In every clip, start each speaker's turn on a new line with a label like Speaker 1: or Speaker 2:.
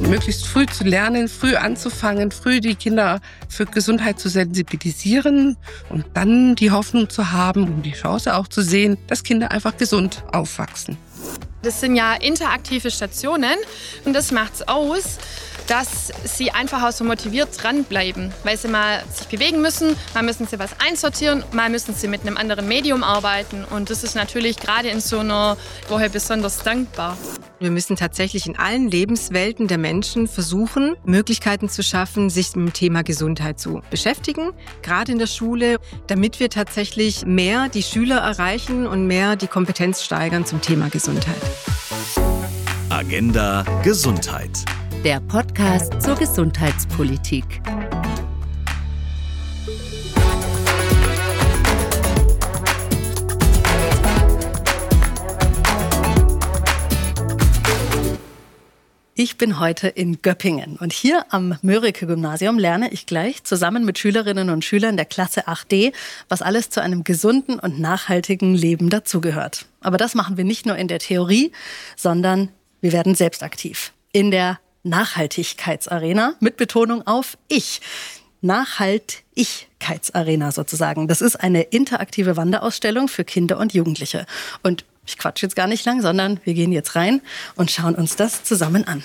Speaker 1: möglichst früh zu lernen, früh anzufangen, früh die Kinder für Gesundheit zu sensibilisieren und dann die Hoffnung zu haben und die Chance auch zu sehen, dass Kinder einfach gesund aufwachsen.
Speaker 2: Das sind ja interaktive Stationen und das macht's aus, dass sie einfach auch so motiviert dranbleiben, weil sie mal sich bewegen müssen, mal müssen sie was einsortieren, mal müssen sie mit einem anderen Medium arbeiten und das ist natürlich gerade in so einer Woche besonders dankbar.
Speaker 3: Wir müssen tatsächlich in allen Lebenswelten der Menschen versuchen, Möglichkeiten zu schaffen, sich mit dem Thema Gesundheit zu beschäftigen, gerade in der Schule, damit wir tatsächlich mehr die Schüler erreichen und mehr die Kompetenz steigern zum Thema Gesundheit.
Speaker 4: Agenda Gesundheit.
Speaker 5: Der Podcast zur Gesundheitspolitik. Ich bin heute in Göppingen und hier am Mörike-Gymnasium lerne ich gleich zusammen mit Schülerinnen und Schülern der Klasse 8D, was alles zu einem gesunden und nachhaltigen Leben dazugehört. Aber das machen wir nicht nur in der Theorie, sondern wir werden selbst aktiv. In der Nachhaltigkeitsarena mit Betonung auf Ich. Nachhaltigkeitsarena sozusagen. Das ist eine interaktive Wanderausstellung für Kinder und Jugendliche. Und ich quatsche jetzt gar nicht lang, sondern wir gehen jetzt rein und schauen uns das zusammen an.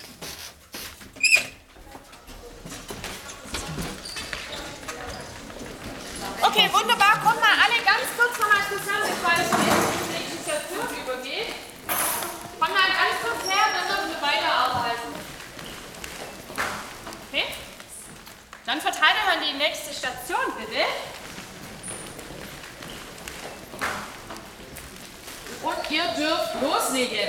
Speaker 2: Okay, wunderbar. Kommt mal alle ganz kurz nochmal zusammen, bevor es in die nächste Station übergeht. Kommt mal ganz kurz her, dann dürfen wir weiterarbeiten. Okay? Dann verteilt ihr mal die nächste Station, bitte. Und ihr dürft loslegen.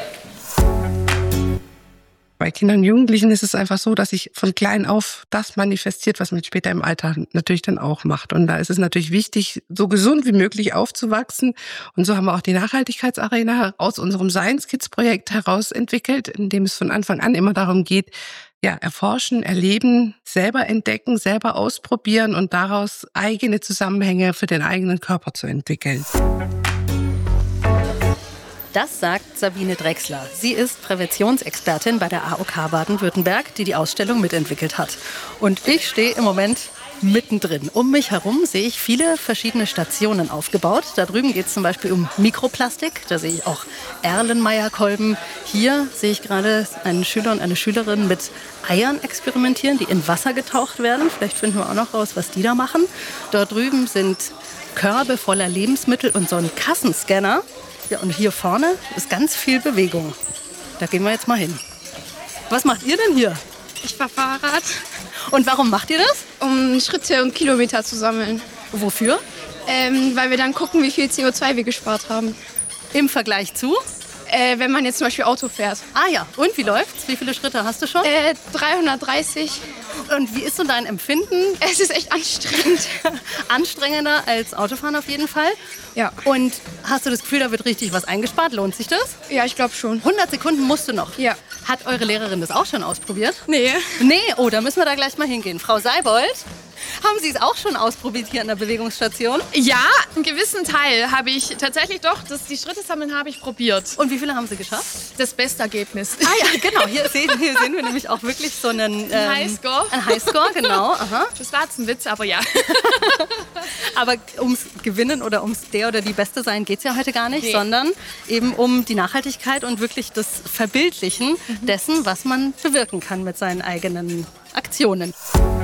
Speaker 1: Bei Kindern und Jugendlichen ist es einfach so, dass sich von klein auf das manifestiert, was man später im Alter natürlich dann auch macht. Und da ist es natürlich wichtig, so gesund wie möglich aufzuwachsen. Und so haben wir auch die Nachhaltigkeitsarena aus unserem Science Kids Projekt heraus entwickelt, in dem es von Anfang an immer darum geht, ja, erforschen, erleben, selber entdecken, selber ausprobieren und daraus eigene Zusammenhänge für den eigenen Körper zu entwickeln.
Speaker 5: Das sagt Sabine Drechsler. Sie ist Präventionsexpertin bei der AOK Baden-Württemberg, die die Ausstellung mitentwickelt hat. Und ich stehe im Moment mittendrin. Um mich herum sehe ich viele verschiedene Stationen aufgebaut. Da drüben geht es zum Beispiel um Mikroplastik. Da sehe ich auch Erlenmeyer-Kolben. Hier sehe ich gerade einen Schüler und eine Schülerin mit Eiern experimentieren, die in Wasser getaucht werden. Vielleicht finden wir auch noch raus, was die da machen. Dort drüben sind Körbe voller Lebensmittel und so ein Kassenscanner. Ja, und hier vorne ist ganz viel Bewegung. Da gehen wir jetzt mal hin. Was macht ihr denn hier?
Speaker 6: Ich fahre Fahrrad,
Speaker 5: Und warum macht ihr das?
Speaker 6: um Schritte und Kilometer zu sammeln.
Speaker 5: Wofür?
Speaker 6: Weil wir dann gucken, wie viel CO2 wir gespart haben.
Speaker 5: Im Vergleich zu?
Speaker 6: Wenn man jetzt zum Beispiel Auto fährt.
Speaker 5: Ah ja, und wie läuft's? Wie viele Schritte hast du schon?
Speaker 6: 330.
Speaker 5: Und wie ist so dein Empfinden?
Speaker 6: Es ist echt anstrengend.
Speaker 5: Anstrengender als Autofahren auf jeden Fall.
Speaker 6: Ja.
Speaker 5: Und hast du das Gefühl, da wird richtig was eingespart? Lohnt sich das?
Speaker 6: Ja, ich glaube schon.
Speaker 5: 100 Sekunden musst du noch.
Speaker 6: Ja.
Speaker 5: Hat eure Lehrerin das auch schon ausprobiert?
Speaker 6: Nee.
Speaker 5: Nee, oh, da müssen wir da gleich mal hingehen. Frau Seibold, haben Sie es auch schon ausprobiert hier an der Bewegungsstation?
Speaker 2: Ja, einen gewissen Teil habe ich tatsächlich doch, die Schritte sammeln habe ich probiert.
Speaker 5: Und wie viele haben Sie geschafft?
Speaker 2: Das beste Ergebnis.
Speaker 5: Ah ja, genau. Hier sehen wir nämlich auch wirklich so einen
Speaker 2: Highscore.
Speaker 5: Ein Highscore, genau. Aha.
Speaker 2: Das war jetzt ein Witz, aber ja.
Speaker 5: Aber ums Gewinnen oder ums der oder die Beste sein geht es ja heute gar nicht,
Speaker 2: Nee.
Speaker 5: sondern eben um die Nachhaltigkeit und wirklich das Verbildlichen dessen, was man bewirken kann mit seinen eigenen Aktionen.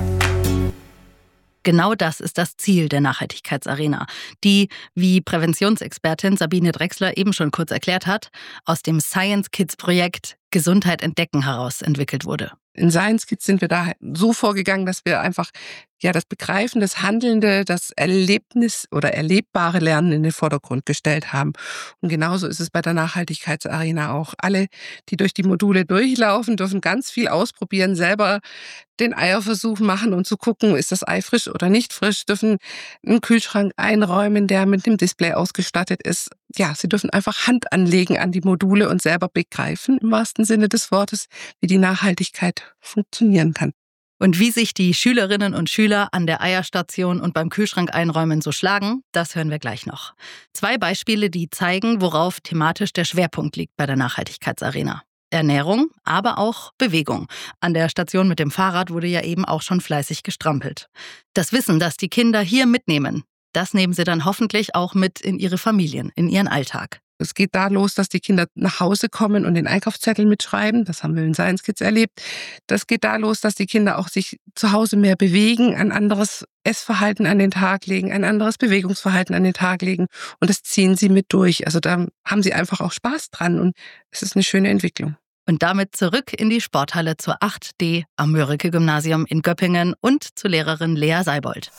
Speaker 5: Genau das ist das Ziel der Nachhaltigkeitsarena, die, wie Präventionsexpertin Sabine Drechsler eben schon kurz erklärt hat, aus dem Science Kids Projekt Gesundheit entdecken heraus entwickelt wurde.
Speaker 1: In Science Kids sind wir da so vorgegangen, dass wir einfach das Begreifen, das Handelnde, das Erlebnis oder erlebbare Lernen in den Vordergrund gestellt haben. Und genauso ist es bei der Nachhaltigkeitsarena auch. Alle, die durch die Module durchlaufen, dürfen ganz viel ausprobieren, selber den Eierversuch machen und zu gucken, ist das Ei frisch oder nicht frisch, dürfen einen Kühlschrank einräumen, der mit dem Display ausgestattet ist. Ja, sie dürfen einfach Hand anlegen an die Module und selber begreifen, im wahrsten Sinne des Wortes, wie die Nachhaltigkeit funktionieren kann.
Speaker 5: Und wie sich die Schülerinnen und Schüler an der Eierstation und beim Kühlschrank einräumen so schlagen, das hören wir gleich noch. 2 Beispiele, die zeigen, worauf thematisch der Schwerpunkt liegt bei der Nachhaltigkeitsarena. Ernährung, aber auch Bewegung. An der Station mit dem Fahrrad wurde ja eben auch schon fleißig gestrampelt. Das Wissen, das die Kinder hier mitnehmen, das nehmen sie dann hoffentlich auch mit in ihre Familien, in ihren Alltag.
Speaker 1: Es geht da los, dass die Kinder nach Hause kommen und den Einkaufszettel mitschreiben. Das haben wir in Science Kids erlebt. Das geht da los, dass die Kinder auch sich zu Hause mehr bewegen, ein anderes Essverhalten an den Tag legen, ein anderes Bewegungsverhalten an den Tag legen. Und das ziehen sie mit durch. Also da haben sie einfach auch Spaß dran und es ist eine schöne Entwicklung.
Speaker 5: Und damit zurück in die Sporthalle zur 8D am Mörike-Gymnasium in Göppingen und zu Lehrerin Lea Seibold.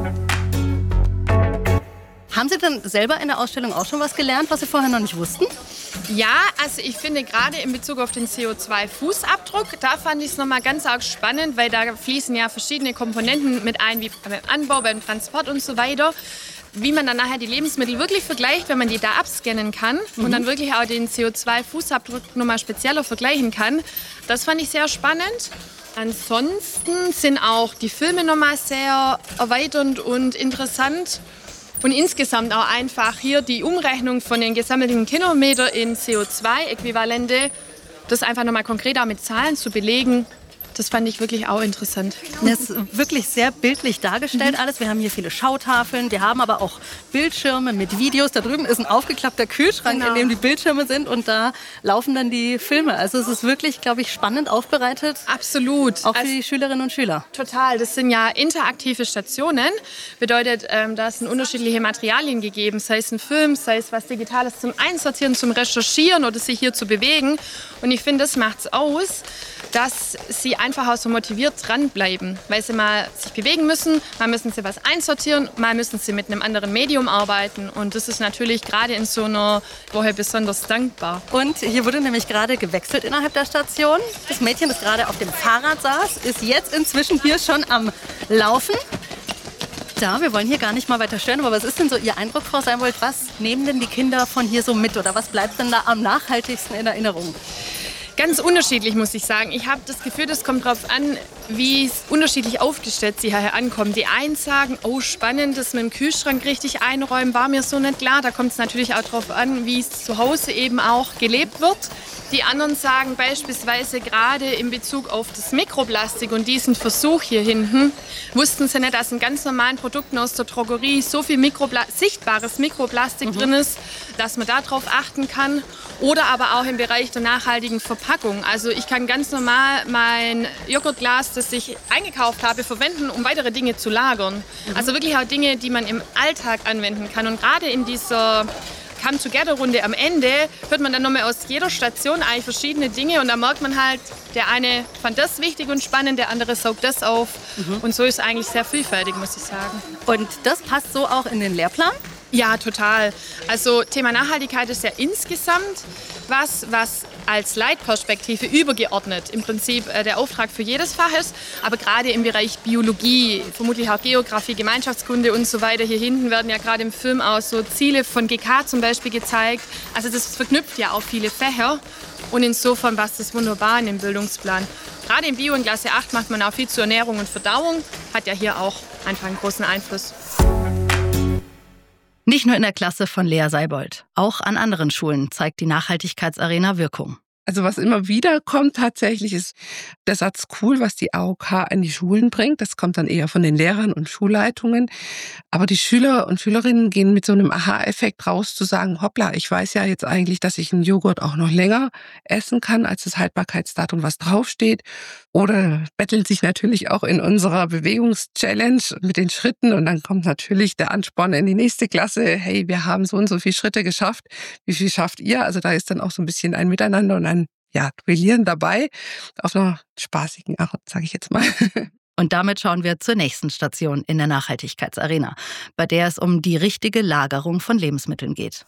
Speaker 5: Haben Sie denn selber in der Ausstellung auch schon was gelernt, was Sie vorher noch nicht wussten?
Speaker 2: Ja, also ich finde gerade in Bezug auf den CO2-Fußabdruck, da fand ich es nochmal ganz arg spannend, weil da fließen ja verschiedene Komponenten mit ein, wie beim Anbau, beim Transport und so weiter. Wie man dann nachher die Lebensmittel wirklich vergleicht, wenn man die da abscannen kann und dann wirklich auch den CO2-Fußabdruck nochmal spezieller vergleichen kann. Das fand ich sehr spannend. Ansonsten sind auch die Filme nochmal sehr erweiternd und interessant. Und insgesamt auch einfach hier die Umrechnung von den gesammelten Kilometern in CO2-Äquivalente, das einfach nochmal konkret auch mit Zahlen zu belegen, das fand ich wirklich auch interessant.
Speaker 5: Das ist wirklich sehr bildlich dargestellt alles. Wir haben hier viele Schautafeln, wir haben aber auch Bildschirme mit Videos. Da drüben ist ein aufgeklappter Kühlschrank, in dem die Bildschirme sind und da laufen dann die Filme. Also es ist wirklich, glaube ich, spannend aufbereitet.
Speaker 2: Absolut.
Speaker 5: Auch für die Schülerinnen und Schüler.
Speaker 2: Total. Das sind ja interaktive Stationen. Bedeutet, da sind unterschiedliche Materialien gegeben, sei es ein Film, sei es was Digitales zum Einsortieren, zum Recherchieren oder sich hier zu bewegen. Und ich finde, das macht es aus, dass sie einfach auch so motiviert dranbleiben, weil sie mal sich bewegen müssen, mal müssen sie was einsortieren, mal müssen sie mit einem anderen Medium arbeiten und das ist natürlich gerade in so einer Woche besonders dankbar.
Speaker 5: Und hier wurde nämlich gerade gewechselt innerhalb der Station. Das Mädchen, das gerade auf dem Fahrrad saß, ist jetzt inzwischen hier schon am Laufen. Ja, wir wollen hier gar nicht mal weiter stören, aber was ist denn so Ihr Eindruck, Frau Seibold? Was nehmen denn die Kinder von hier so mit oder was bleibt denn da am nachhaltigsten in Erinnerung?
Speaker 2: Ganz unterschiedlich, muss ich sagen. Ich habe das Gefühl, das kommt darauf an, wie es unterschiedlich aufgestellt sie hierher ankommen. Die einen sagen, oh spannend, das mit dem Kühlschrank richtig einräumen, war mir so nicht klar. Da kommt es natürlich auch darauf an, wie es zu Hause eben auch gelebt wird. Die anderen sagen beispielsweise gerade in Bezug auf das Mikroplastik und diesen Versuch hier hinten, wussten sie nicht, dass in ganz normalen Produkten aus der Drogerie so viel sichtbares Mikroplastik drin ist, dass man darauf achten kann. Oder aber auch im Bereich der nachhaltigen Verpackung. Also ich kann ganz normal mein Joghurtglas, das ich eingekauft habe, verwenden, um weitere Dinge zu lagern. Also wirklich auch Dinge, die man im Alltag anwenden kann. Und gerade in dieser Come-Together-Runde am Ende hört man dann nochmal aus jeder Station eigentlich verschiedene Dinge und da merkt man halt, der eine fand das wichtig und spannend, der andere saugt das auf. Und so ist es eigentlich sehr vielfältig, muss ich sagen.
Speaker 5: Und das passt so auch in den Lehrplan?
Speaker 2: Ja, total. Also Thema Nachhaltigkeit ist ja insgesamt was als Leitperspektive übergeordnet im Prinzip der Auftrag für jedes Fach ist. Aber gerade im Bereich Biologie, vermutlich auch Geografie, Gemeinschaftskunde und so weiter. Hier hinten werden ja gerade im Film auch so Ziele von GK zum Beispiel gezeigt. Also das verknüpft ja auch viele Fächer. Und insofern passt das wunderbar in den Bildungsplan. Gerade in Bio in Klasse 8 macht man auch viel zur Ernährung und Verdauung. Hat ja hier auch einfach einen großen Einfluss.
Speaker 5: Nicht nur in der Klasse von Lea Seibold. Auch an anderen Schulen zeigt die Nachhaltigkeitsarena Wirkung.
Speaker 1: Also was immer wieder kommt tatsächlich ist der Satz cool, was die AOK an die Schulen bringt. Das kommt dann eher von den Lehrern und Schulleitungen. Aber die Schüler und Schülerinnen gehen mit so einem Aha-Effekt raus zu sagen, hoppla, ich weiß ja jetzt eigentlich, dass ich einen Joghurt auch noch länger essen kann, als das Haltbarkeitsdatum, was draufsteht. Oder betteln sich natürlich auch in unserer Bewegungschallenge mit den Schritten. Und dann kommt natürlich der Ansporn in die nächste Klasse. Hey, wir haben so und so viele Schritte geschafft. Wie viel schafft ihr? Also da ist dann auch so ein bisschen ein Miteinander und ein Duellieren dabei. Auf einer spaßigen Art, sage ich jetzt mal.
Speaker 5: Und damit schauen wir zur nächsten Station in der Nachhaltigkeitsarena, bei der es um die richtige Lagerung von Lebensmitteln geht.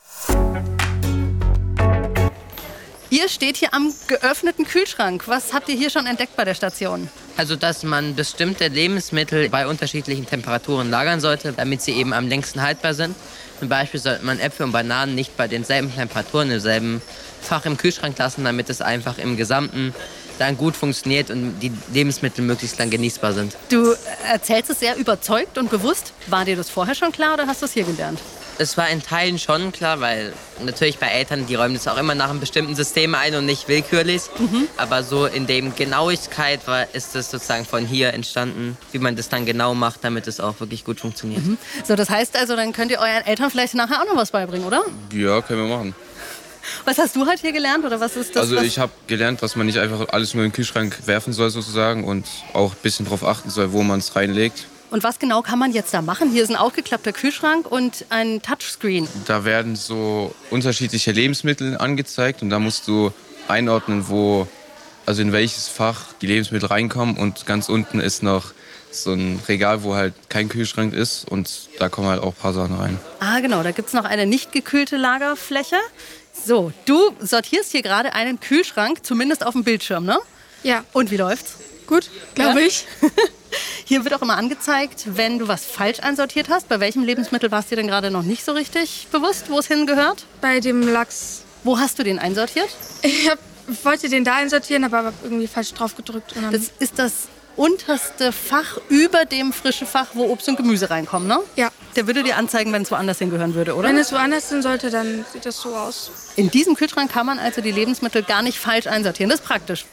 Speaker 5: Ihr steht hier am geöffneten Kühlschrank. Was habt ihr hier schon entdeckt bei der Station?
Speaker 4: Also, dass man bestimmte Lebensmittel bei unterschiedlichen Temperaturen lagern sollte, damit sie eben am längsten haltbar sind. Zum Beispiel sollte man Äpfel und Bananen nicht bei denselben Temperaturen im selben Fach im Kühlschrank lassen, damit es einfach im Gesamten dann gut funktioniert und die Lebensmittel möglichst lang genießbar sind.
Speaker 5: Du erzählst es sehr überzeugt und bewusst. War dir das vorher schon klar oder hast du es hier gelernt?
Speaker 4: Es war in Teilen schon klar, weil natürlich bei Eltern, die räumen das auch immer nach einem bestimmten System ein und nicht willkürlich. Aber so in dem Genauigkeit ist es sozusagen von hier entstanden, wie man das dann genau macht, damit es auch wirklich gut funktioniert.
Speaker 5: So, das heißt also, dann könnt ihr euren Eltern vielleicht nachher auch noch was beibringen, oder?
Speaker 7: Ja, können wir machen.
Speaker 5: Was hast du halt hier gelernt oder was ist das?
Speaker 7: Also ich habe gelernt, dass man nicht einfach alles nur in den Kühlschrank werfen soll sozusagen und auch ein bisschen darauf achten soll, wo man es reinlegt.
Speaker 5: Und was genau kann man jetzt da machen? Hier ist ein aufgeklappter Kühlschrank und ein Touchscreen.
Speaker 7: Da werden so unterschiedliche Lebensmittel angezeigt und da musst du einordnen, also in welches Fach die Lebensmittel reinkommen. Und ganz unten ist noch so ein Regal, wo halt kein Kühlschrank ist und da kommen halt auch ein paar Sachen rein.
Speaker 5: Ah, genau, da gibt es noch eine nicht gekühlte Lagerfläche. So, du sortierst hier gerade einen Kühlschrank, zumindest auf dem Bildschirm, ne?
Speaker 6: Ja,
Speaker 5: Und wie läuft's?
Speaker 6: gut, glaube
Speaker 5: Ja?
Speaker 6: ich.
Speaker 5: Hier wird auch immer angezeigt, wenn du was falsch einsortiert hast. Bei welchem Lebensmittel warst du dir denn gerade noch nicht so richtig bewusst, wo es hingehört?
Speaker 6: Bei dem Lachs.
Speaker 5: Wo hast du den einsortiert?
Speaker 6: Ich wollte den da einsortieren, aber habe irgendwie falsch drauf gedrückt. Und dann
Speaker 5: Das ist das unterste Fach über dem frischen Fach, wo Obst und Gemüse reinkommen, ne?
Speaker 6: ja,
Speaker 5: Der würde dir anzeigen, wenn es woanders hingehören würde, oder?
Speaker 6: wenn es woanders sein sollte, dann sieht das so aus.
Speaker 5: In diesem Kühlschrank kann man also die Lebensmittel gar nicht falsch einsortieren. Das ist praktisch.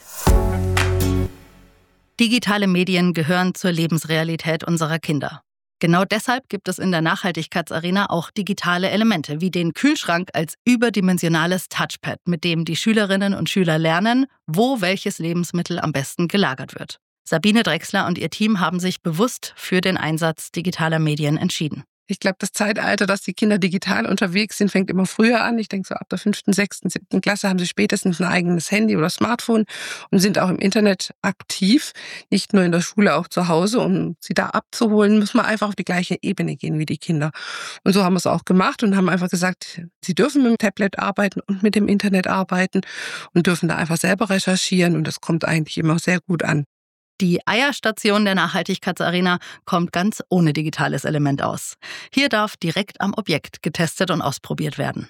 Speaker 5: Digitale Medien gehören zur Lebensrealität unserer Kinder. Genau deshalb gibt es in der Nachhaltigkeitsarena auch digitale Elemente, wie den Kühlschrank als überdimensionales Touchpad, mit dem die Schülerinnen und Schüler lernen, wo welches Lebensmittel am besten gelagert wird. Sabine Drechsler und ihr Team haben sich bewusst für den Einsatz digitaler Medien entschieden.
Speaker 1: Ich glaube, das Zeitalter, dass die Kinder digital unterwegs sind, fängt immer früher an. Ich denke, so ab der 5., 6., 7. Klasse haben sie spätestens ein eigenes Handy oder Smartphone und sind auch im Internet aktiv. Nicht nur in der Schule, auch zu Hause. Um sie da abzuholen, muss man einfach auf die gleiche Ebene gehen wie die Kinder. Und so haben wir es auch gemacht und haben einfach gesagt, sie dürfen mit dem Tablet arbeiten und mit dem Internet arbeiten und dürfen da einfach selber recherchieren. Und das kommt eigentlich immer sehr gut an.
Speaker 5: Die Eierstation der Nachhaltigkeitsarena kommt ganz ohne digitales Element aus. Hier darf direkt am Objekt getestet und ausprobiert werden.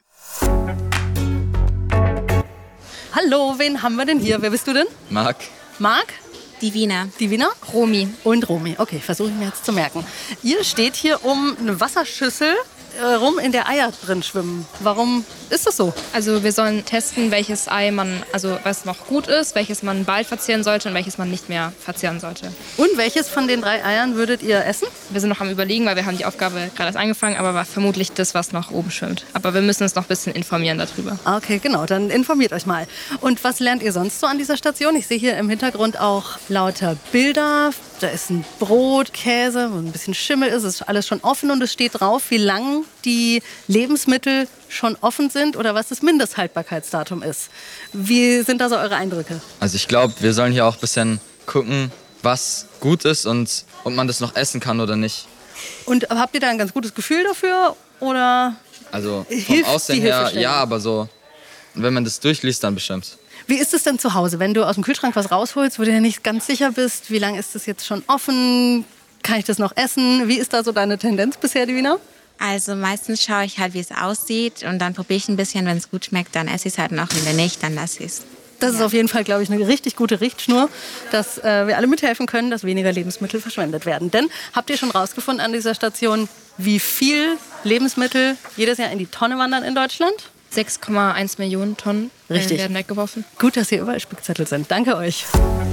Speaker 5: Hallo, wen haben wir denn hier? Wer bist du denn?
Speaker 7: Marc?
Speaker 5: Marc?
Speaker 6: Divina.
Speaker 5: Divina?
Speaker 6: Romi.
Speaker 5: Und Romy. Okay, versuche ich mir jetzt zu merken. Ihr steht hier um eine Wasserschüssel rum, in der Eier drin schwimmen. Warum ist das so?
Speaker 2: Also wir sollen testen, welches Ei man, also was noch gut ist, welches man bald verzehren sollte und welches man nicht mehr verzehren sollte.
Speaker 5: Und welches von den 3 Eiern würdet ihr essen?
Speaker 2: Wir sind noch am Überlegen, weil wir haben die Aufgabe gerade erst angefangen, aber war vermutlich das, was noch oben schwimmt. Aber wir müssen uns noch ein bisschen informieren darüber.
Speaker 5: Okay, genau, dann informiert euch mal. Und was lernt ihr sonst so an dieser Station? Ich sehe hier im Hintergrund auch lauter Bilder. Da ist ein Brot, Käse, wo ein bisschen Schimmel ist. Es ist alles schon offen und es steht drauf, wie lang die Lebensmittel schon offen sind oder was das Mindesthaltbarkeitsdatum ist. Wie sind da so eure Eindrücke?
Speaker 8: Also ich glaube, wir sollen hier auch ein bisschen gucken, was gut ist und ob man das noch essen kann oder nicht.
Speaker 5: Und habt ihr da ein ganz gutes Gefühl dafür oder
Speaker 8: Also vom
Speaker 5: hilft
Speaker 8: Aussehen
Speaker 5: die
Speaker 8: her,
Speaker 5: Hilfestellung?
Speaker 8: ja, aber so, wenn man das durchliest, dann bestimmt.
Speaker 5: Wie ist es denn zu Hause, wenn du aus dem Kühlschrank was rausholst, wo du dir nicht ganz sicher bist, wie lange ist das jetzt schon offen, kann ich das noch essen? Wie ist da so deine Tendenz bisher, Divina?
Speaker 9: Also meistens schaue ich halt, wie es aussieht und dann probiere ich ein bisschen, wenn es gut schmeckt, dann esse ich es halt noch und wenn nicht, dann lasse ich es.
Speaker 5: Das ist auf jeden Fall, glaube ich, eine richtig gute Richtschnur, dass wir alle mithelfen können, dass weniger Lebensmittel verschwendet werden. Denn habt ihr schon rausgefunden an dieser Station, wie viel Lebensmittel jedes Jahr in die Tonne wandern in Deutschland?
Speaker 2: 6,1 Millionen Tonnen
Speaker 5: Richtig.
Speaker 2: werden weggeworfen.
Speaker 5: Gut, dass hier überall Spickzettel sind. Danke euch.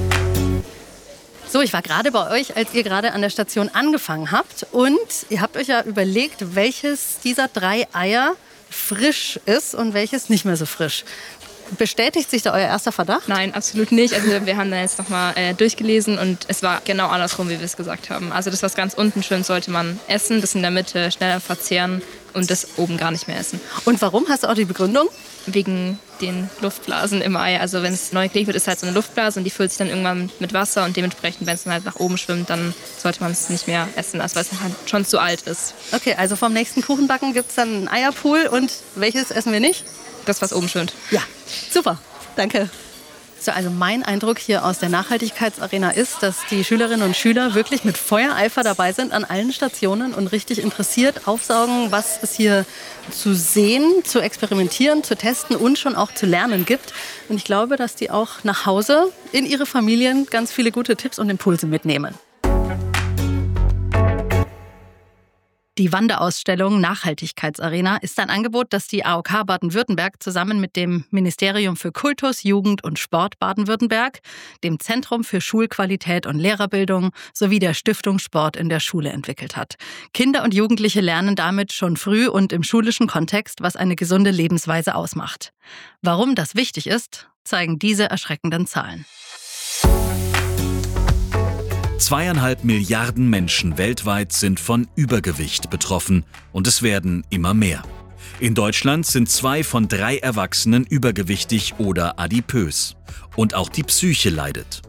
Speaker 5: So, ich war gerade bei euch, als ihr gerade an der Station angefangen habt. Und ihr habt euch ja überlegt, welches dieser 3 Eier frisch ist und welches nicht mehr so frisch. Bestätigt sich da euer erster Verdacht?
Speaker 2: Nein, absolut nicht. Also wir haben da jetzt nochmal durchgelesen und es war genau andersrum, wie wir es gesagt haben. Also das, was ganz unten schwimmt, sollte man essen, das in der Mitte schneller verzehren und das oben gar nicht mehr essen.
Speaker 5: Und warum? Hast du auch die Begründung?
Speaker 2: Wegen den Luftblasen im Ei. Also wenn es neu gelegt wird, ist halt so eine Luftblase und die füllt sich dann irgendwann mit Wasser und dementsprechend, wenn es dann halt nach oben schwimmt, dann sollte man es nicht mehr essen, also weil es halt schon zu alt ist.
Speaker 5: Okay, also vom nächsten Kuchenbacken gibt es dann einen Eierpool und welches essen wir nicht?
Speaker 2: Das, was oben schwimmt.
Speaker 5: Ja, super. Danke. So, also mein Eindruck hier aus der Nachhaltigkeitsarena ist, dass die Schülerinnen und Schüler wirklich mit Feuereifer dabei sind an allen Stationen und richtig interessiert aufsaugen, was es hier zu sehen, zu experimentieren, zu testen und schon auch zu lernen gibt. Und ich glaube, dass die auch nach Hause in ihre Familien ganz viele gute Tipps und Impulse mitnehmen. Die Wanderausstellung Nachhaltigkeitsarena ist ein Angebot, das die AOK Baden-Württemberg zusammen mit dem Ministerium für Kultus, Jugend und Sport Baden-Württemberg, dem Zentrum für Schulqualität und Lehrerbildung sowie der Stiftung Sport in der Schule entwickelt hat. Kinder und Jugendliche lernen damit schon früh und im schulischen Kontext, was eine gesunde Lebensweise ausmacht. Warum das wichtig ist, zeigen diese erschreckenden Zahlen.
Speaker 10: 2,5 Milliarden Menschen weltweit sind von Übergewicht betroffen und es werden immer mehr. In Deutschland sind 2 von 3 Erwachsenen übergewichtig oder adipös. Und auch die Psyche leidet.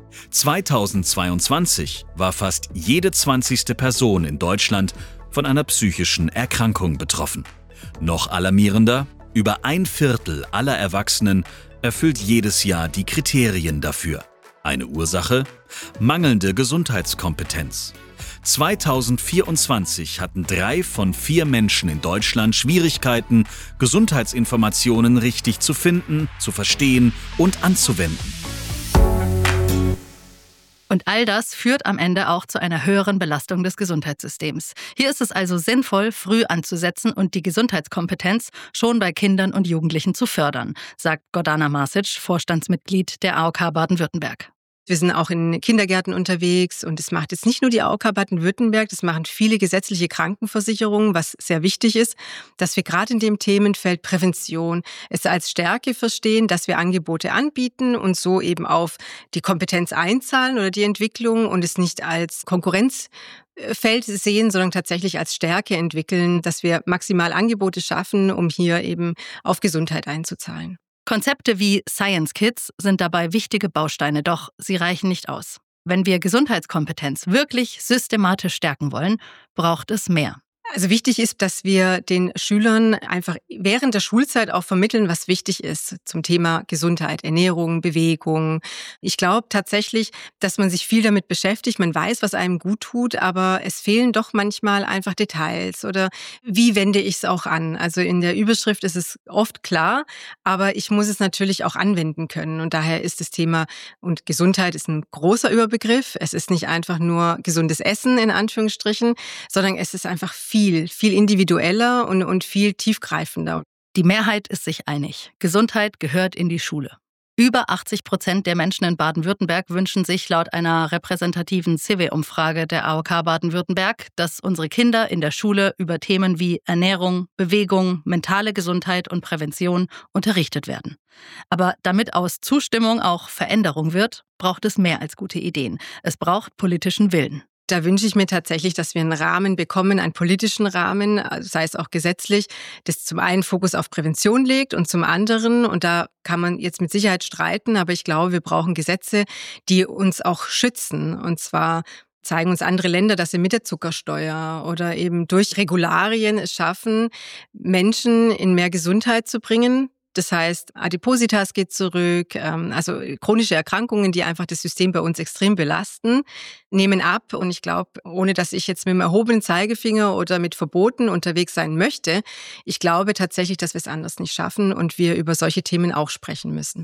Speaker 10: 2022 war fast jede 20. Person in Deutschland von einer psychischen Erkrankung betroffen. Noch alarmierender, über 1/4 aller Erwachsenen erfüllt jedes Jahr die Kriterien dafür. Eine Ursache? Mangelnde Gesundheitskompetenz. 2024 hatten 3 von 4 Menschen in Deutschland Schwierigkeiten, Gesundheitsinformationen richtig zu finden, zu verstehen und anzuwenden.
Speaker 5: Und all das führt am Ende auch zu einer höheren Belastung des Gesundheitssystems. Hier ist es also sinnvoll, früh anzusetzen und die Gesundheitskompetenz schon bei Kindern und Jugendlichen zu fördern, sagt Gordana Marsic, Vorstandsmitglied der AOK Baden-Württemberg.
Speaker 3: Wir sind auch in Kindergärten unterwegs und das macht jetzt nicht nur die AOK Baden-Württemberg, das machen viele gesetzliche Krankenversicherungen, was sehr wichtig ist, dass wir gerade in dem Themenfeld Prävention es als Stärke verstehen, dass wir Angebote anbieten und so eben auf die Kompetenz einzahlen oder die Entwicklung und es nicht als Konkurrenzfeld sehen, sondern tatsächlich als Stärke entwickeln, dass wir maximal Angebote schaffen, um hier eben auf Gesundheit einzuzahlen.
Speaker 5: Konzepte wie Science Kids sind dabei wichtige Bausteine, doch sie reichen nicht aus. Wenn wir Gesundheitskompetenz wirklich systematisch stärken wollen, braucht es mehr.
Speaker 3: Also wichtig ist, dass wir den Schülern einfach während der Schulzeit auch vermitteln, was wichtig ist zum Thema Gesundheit, Ernährung, Bewegung. Ich glaube tatsächlich, dass man sich viel damit beschäftigt. Man weiß, was einem gut tut, aber es fehlen doch manchmal einfach Details oder wie wende ich es auch an? Also in der Überschrift ist es oft klar, aber ich muss es natürlich auch anwenden können. Und daher ist das Thema und Gesundheit ist ein großer Überbegriff. Es ist nicht einfach nur gesundes Essen in Anführungsstrichen, sondern es ist einfach viel individueller und viel tiefgreifender.
Speaker 5: Die Mehrheit ist sich einig. Gesundheit gehört in die Schule. Über 80% der Menschen in Baden-Württemberg wünschen sich laut einer repräsentativen CW-Umfrage der AOK Baden-Württemberg, dass unsere Kinder in der Schule über Themen wie Ernährung, Bewegung, mentale Gesundheit und Prävention unterrichtet werden. Aber damit aus Zustimmung auch Veränderung wird, braucht es mehr als gute Ideen. Es braucht politischen Willen.
Speaker 3: Da wünsche ich mir tatsächlich, dass wir einen Rahmen bekommen, einen politischen Rahmen, sei es auch gesetzlich, das zum einen Fokus auf Prävention legt und zum anderen, und da kann man jetzt mit Sicherheit streiten, aber ich glaube, wir brauchen Gesetze, die uns auch schützen. Und zwar zeigen uns andere Länder, dass sie mit der Zuckersteuer oder eben durch Regularien es schaffen, Menschen in mehr Gesundheit zu bringen. Das heißt, Adipositas geht zurück, also chronische Erkrankungen, die einfach das System bei uns extrem belasten, nehmen ab. Und ich glaube, ohne dass ich jetzt mit dem erhobenen Zeigefinger oder mit Verboten unterwegs sein möchte, ich glaube tatsächlich, dass wir es anders nicht schaffen und wir über solche Themen auch sprechen müssen.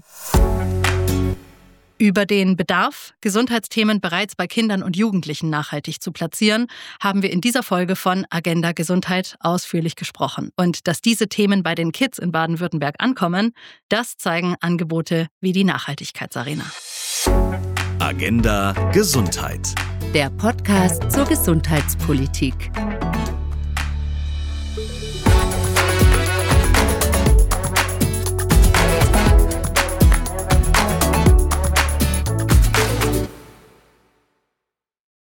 Speaker 5: Über den Bedarf, Gesundheitsthemen bereits bei Kindern und Jugendlichen nachhaltig zu platzieren, haben wir in dieser Folge von Agenda Gesundheit ausführlich gesprochen. Und dass diese Themen bei den Kids in Baden-Württemberg ankommen, das zeigen Angebote wie die Nachhaltigkeitsarena.
Speaker 10: Agenda Gesundheit.
Speaker 11: Der Podcast zur Gesundheitspolitik.